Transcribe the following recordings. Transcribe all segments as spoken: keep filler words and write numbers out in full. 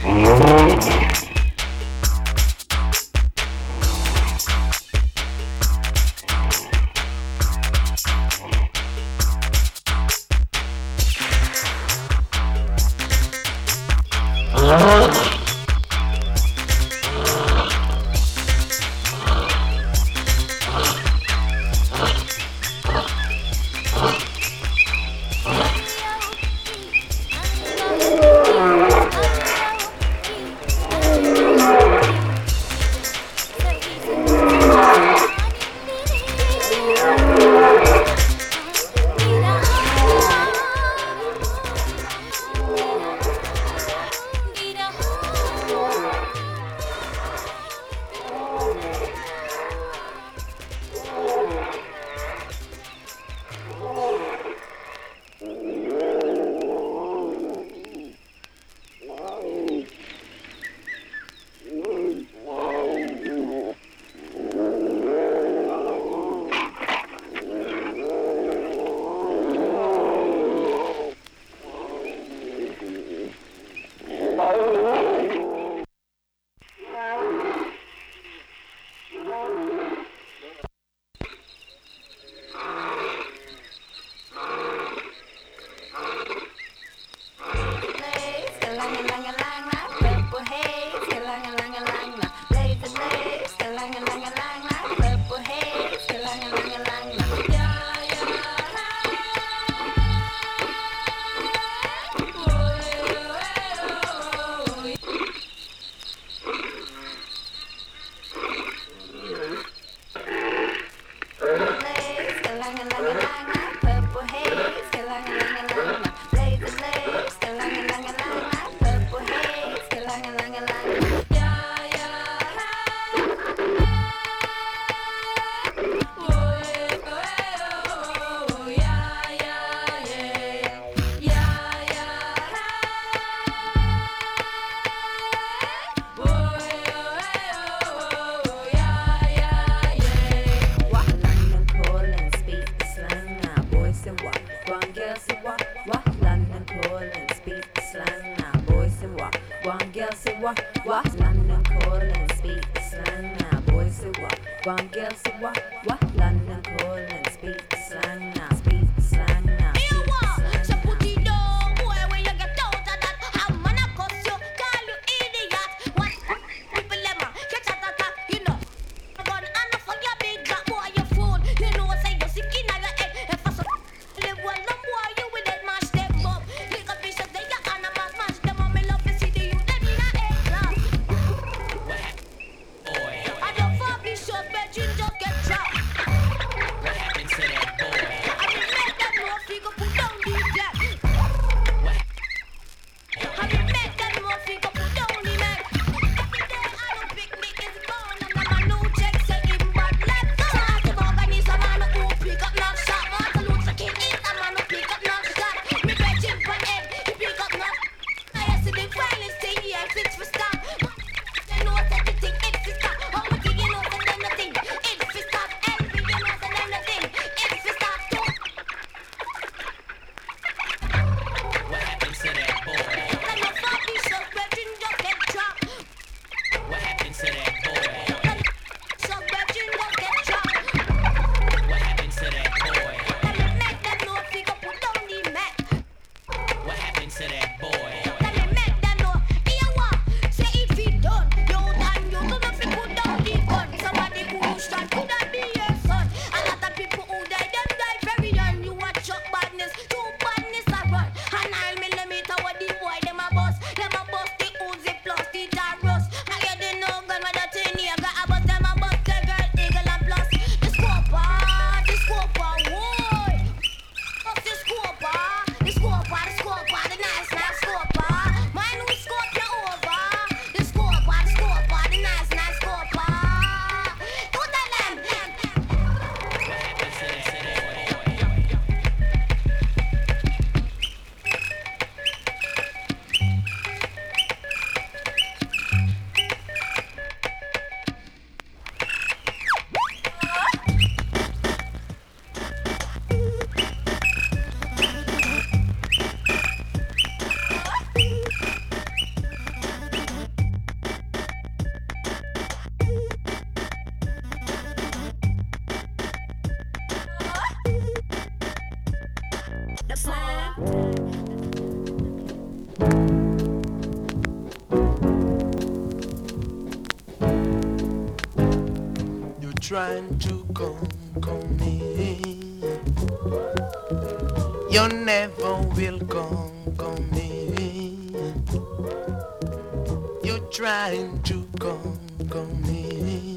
I don't fuck these short, but you just get dropped. You're trying to conquer me. You never will conquer me. You're trying to conquer me.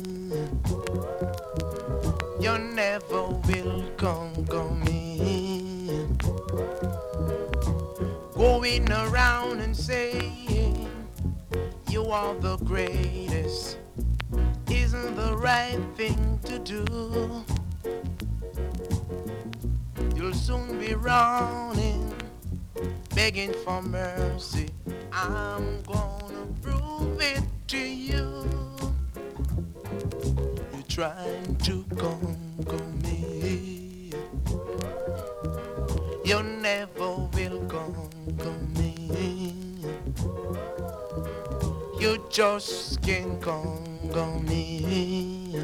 You never will conquer me. Going around and saying you are the greatest isn't the right thing to do. You'll soon be running, begging for mercy. I'm gonna prove it to you. You're trying to conquer me. You never will conquer me. You just can't conquer me.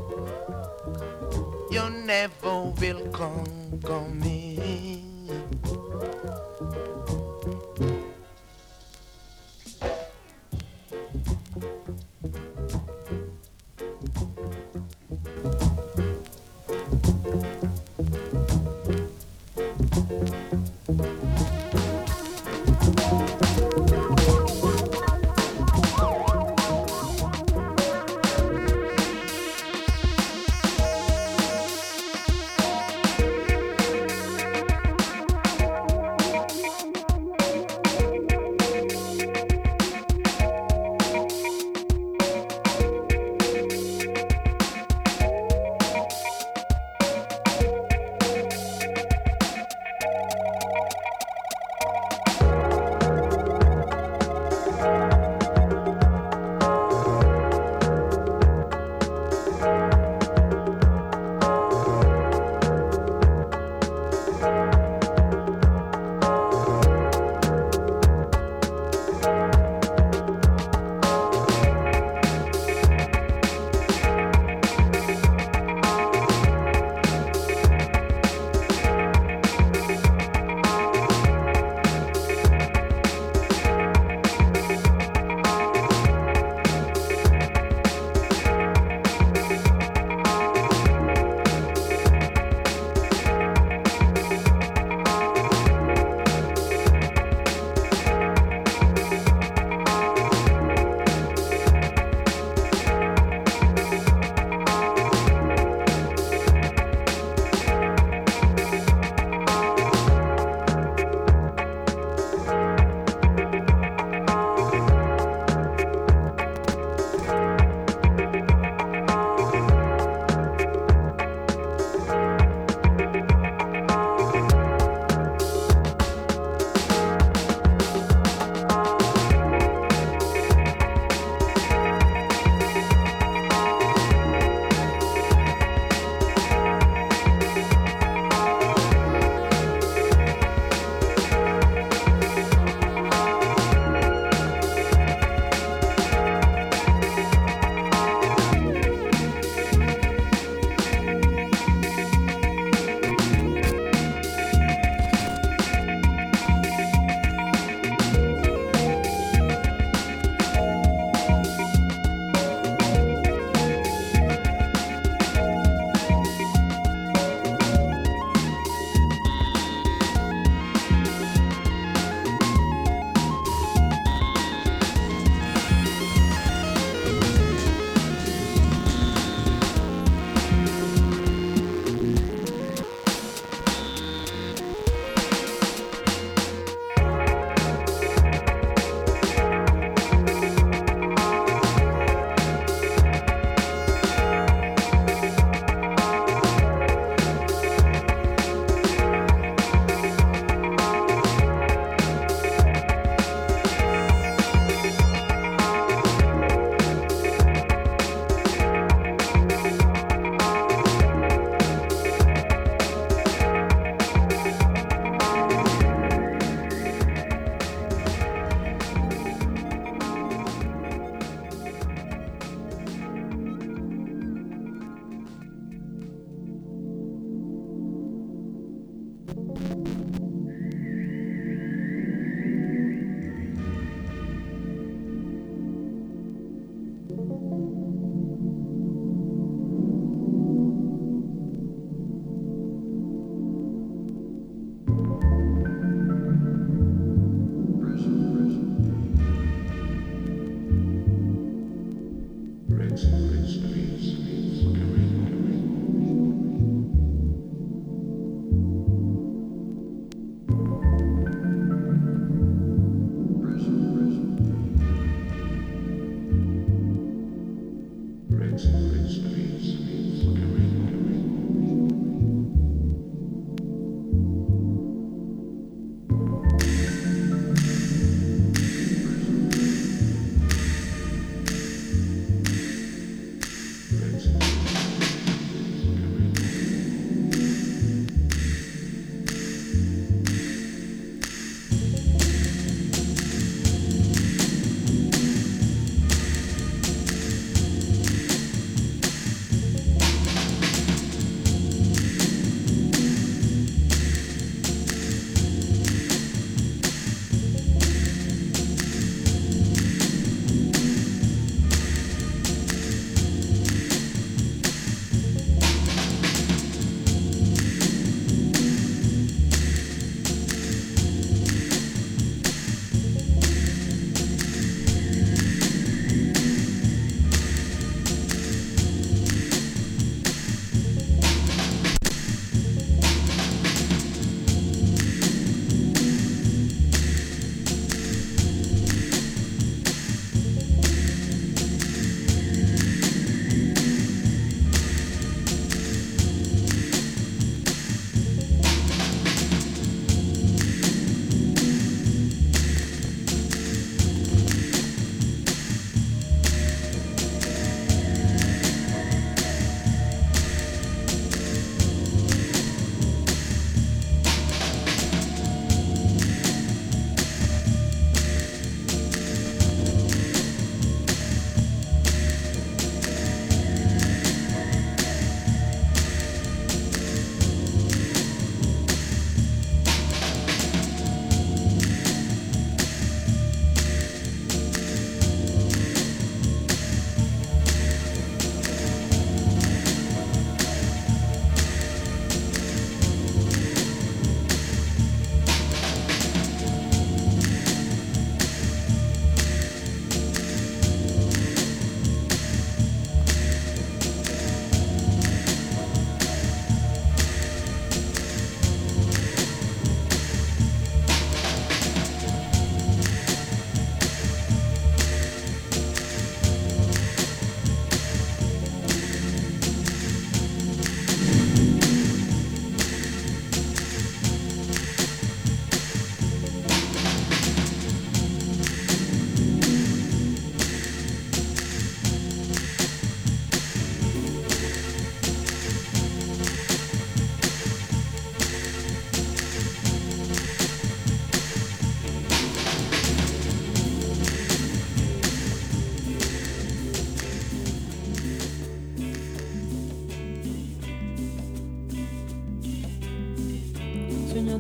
You never will conquer me.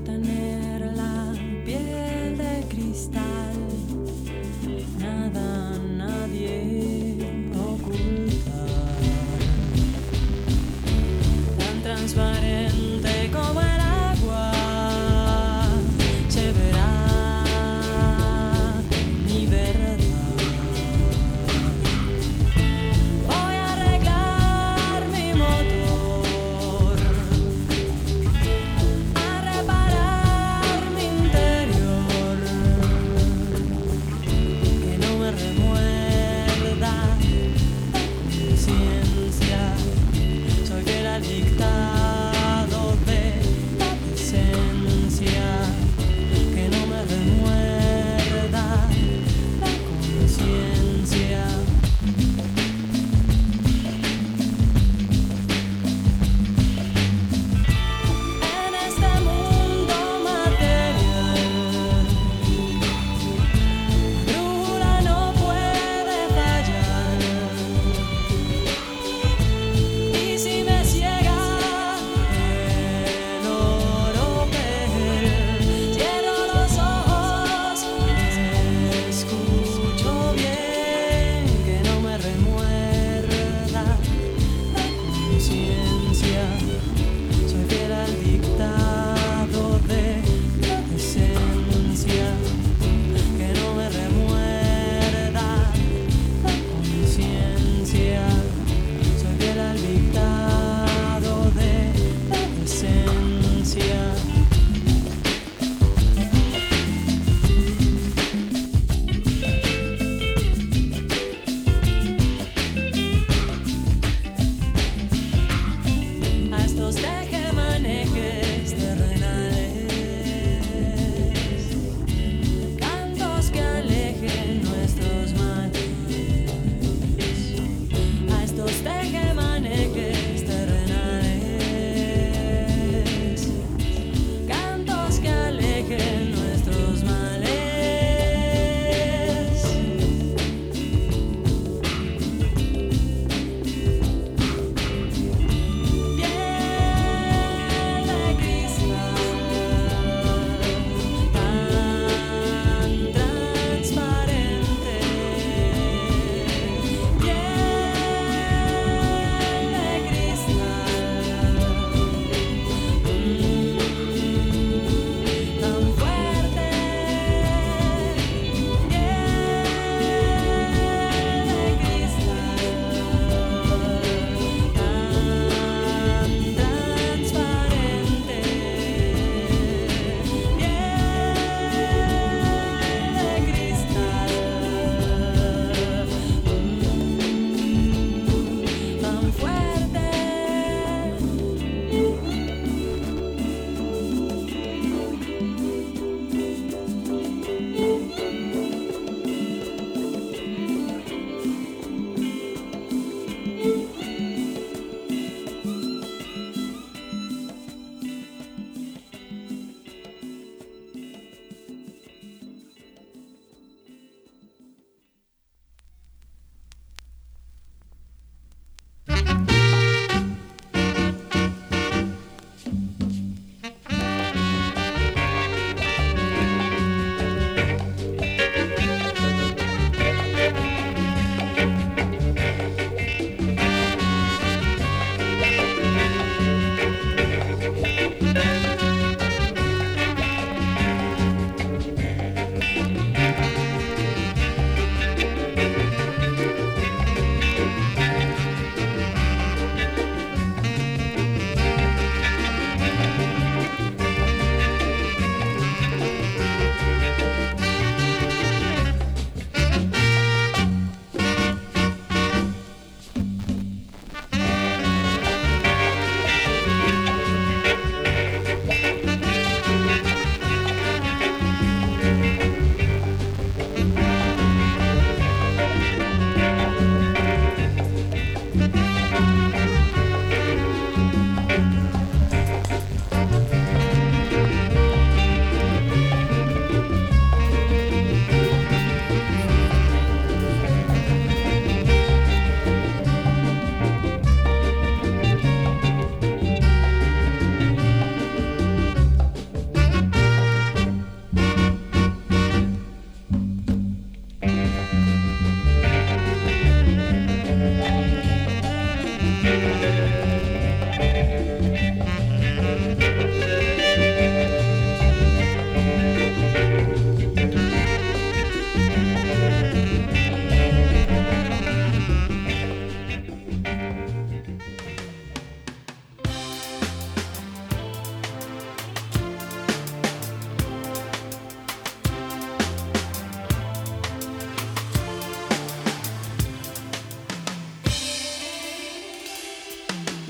tener la piel de cristal, nada, nadie ocultar, tan transparente como el agua, se verá mi verdad. Voy a arreglar mi motor, a reparar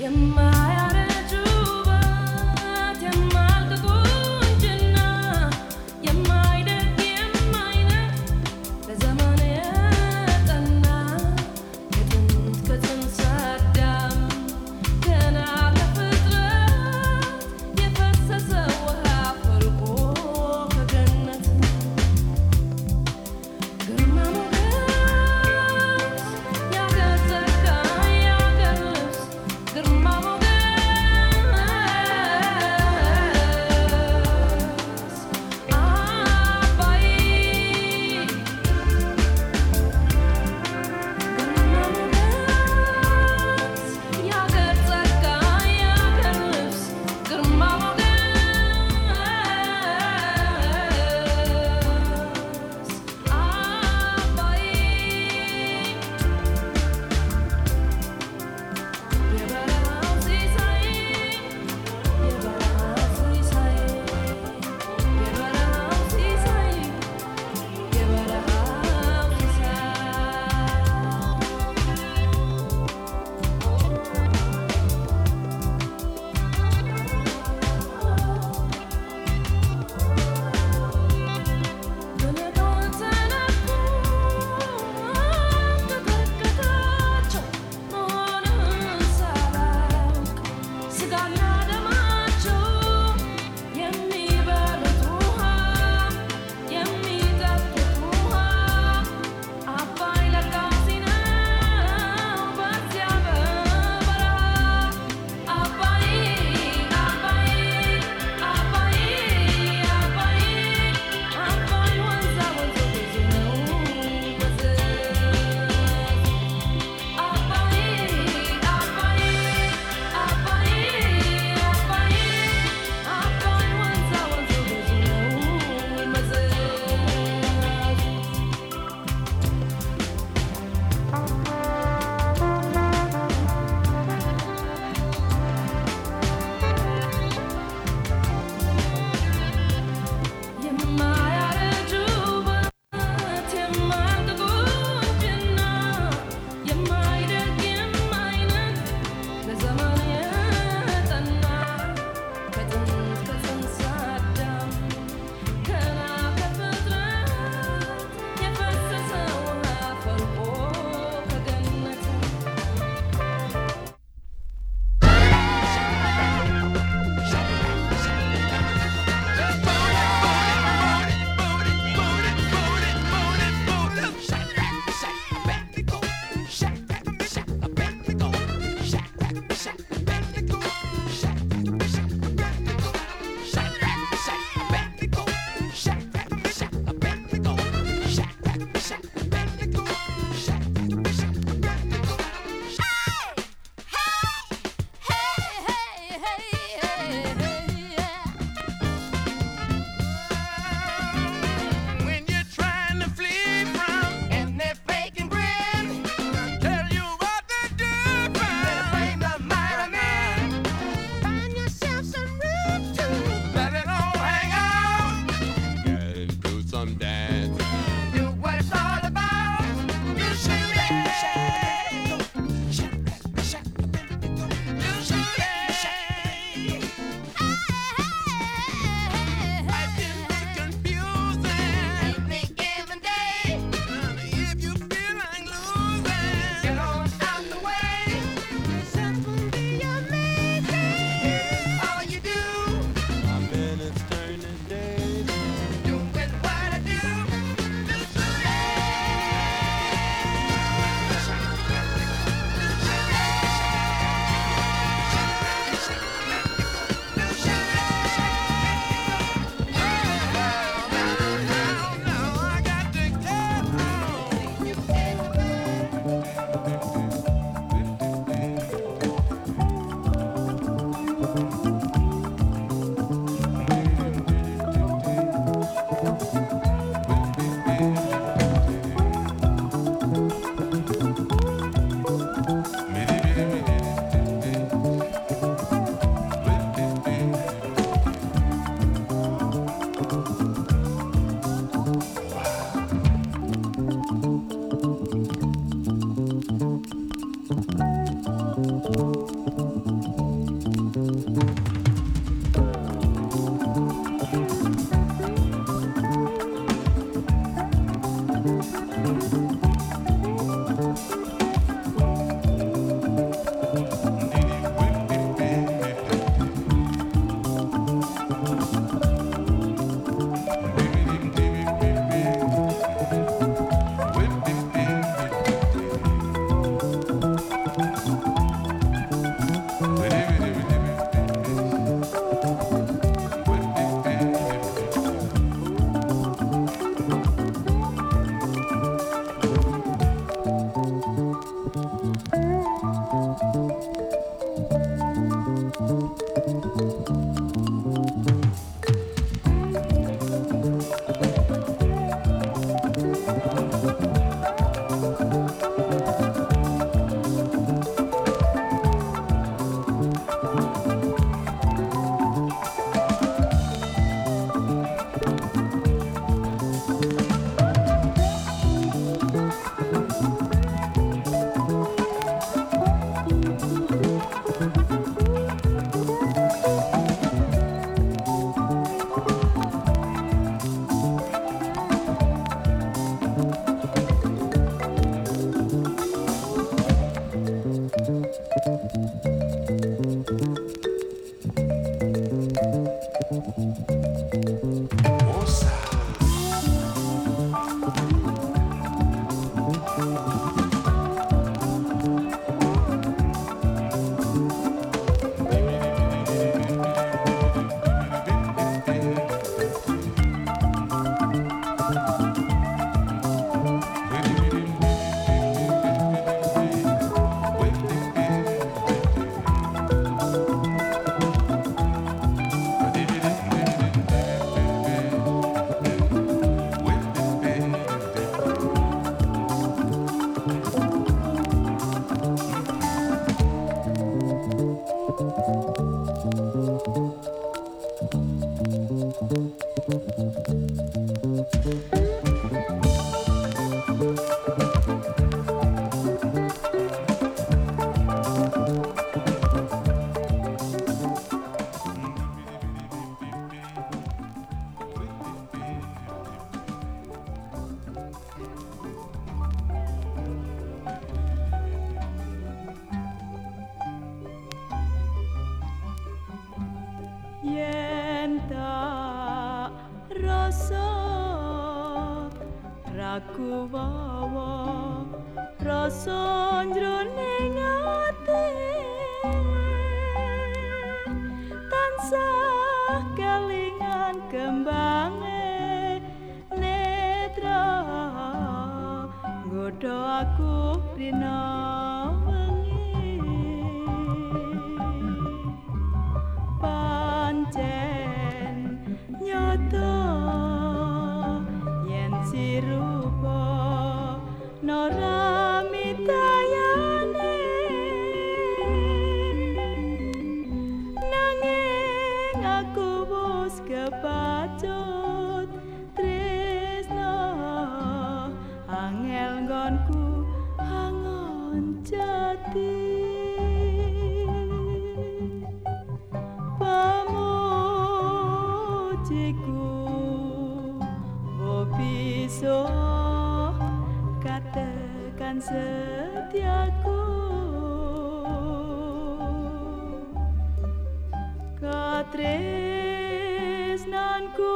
የማያረጅ ውበት የማያልቅ ቁንጅና የማይደግ የማይነፍ ለዘመን የጠና ከጥንት ከጥንት አዳም ገና ከፍጥረት የፈሰሰ ውሃ ፈልቆ ከገነት ግርማ ሞገስ ያገር ጸጋ ያገር ልብስ ግርማ ሞገስ aku wawa rasa jroning ati tansah kelingan kembange netra nggodho aku rina wengi pancen nyoto yen sirupa nora mitayane nanging aku wis kepacut tresno angel nggonku angon jati pamujiku bisa katakan setiaku katresnanku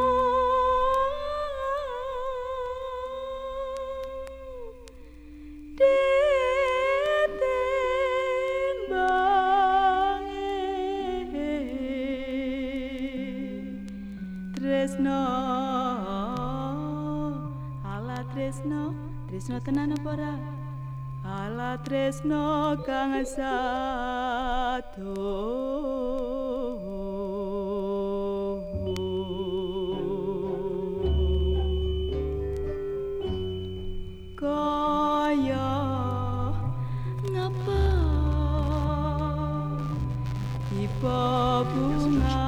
Tresno ala tresno tresno tenan apa ora ala tresno kang satu kaya ngapa tiba bunga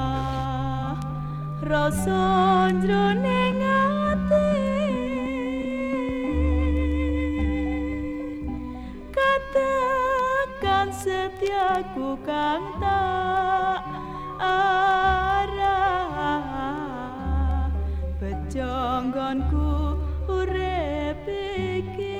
rasa jroning ati katakan setiaku kang tak arah pejonggonku urip iki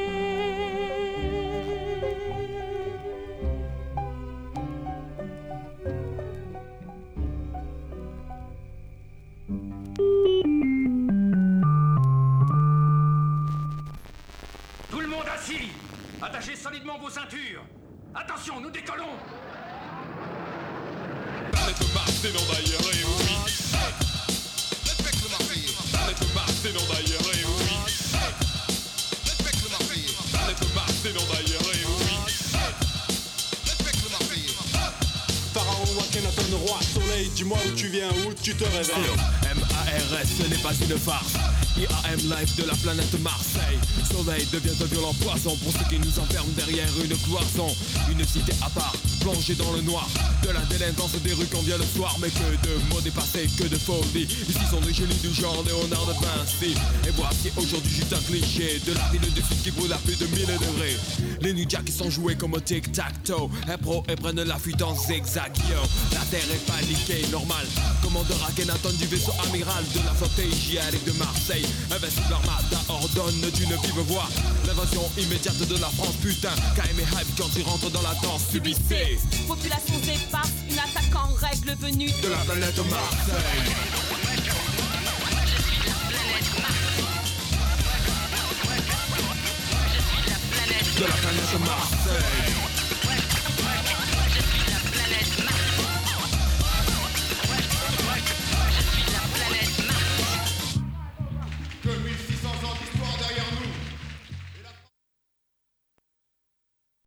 Attachez solidement vos ceintures. Attention, nous décollons. Planète Mars, c'est non d'ailleurs, et oui. Respecte le Marseillais. Planète Mars, c'est non d'ailleurs, et oui. Respecte le Marseillais. Planète Mars, c'est non d'ailleurs, et oui. Respecte le Marseillais. Pharaon, Akhenaton, roi, soleil, dis-moi où tu viens, où tu te réveilles. M A R S, ce n'est pas une farce. I A M Live de la planète Marseille. Soleil devient un violent poison pour ceux qui nous enferment derrière une cloison. Une cité à part, plongée dans le noir. De la délinquance des rues qu'on vient le soir. Mais que de mots dépassés, que de folie. Ici sont des génies du genre Léonard de Vinci. Et voici aujourd'hui juste un cliché de la ville du sud qui brûle à plus de mille degrés. Les ninjas qui sont joués comme au tic-tac-toe. Impro et prennent la fuite en zigzag, yo. La terre est paniquée, normal. Commandeur Akhenaton du vaisseau amiral de la flotte hygiénique de Marseille. Invincible armada ordonne d'une vive voix l'invasion immédiate de la France, putain. K M et hype quand ils rentrent dans la danse. Subissez, population éparse, une attaque en règle venue de la planète Marseille. De la planète Marseille.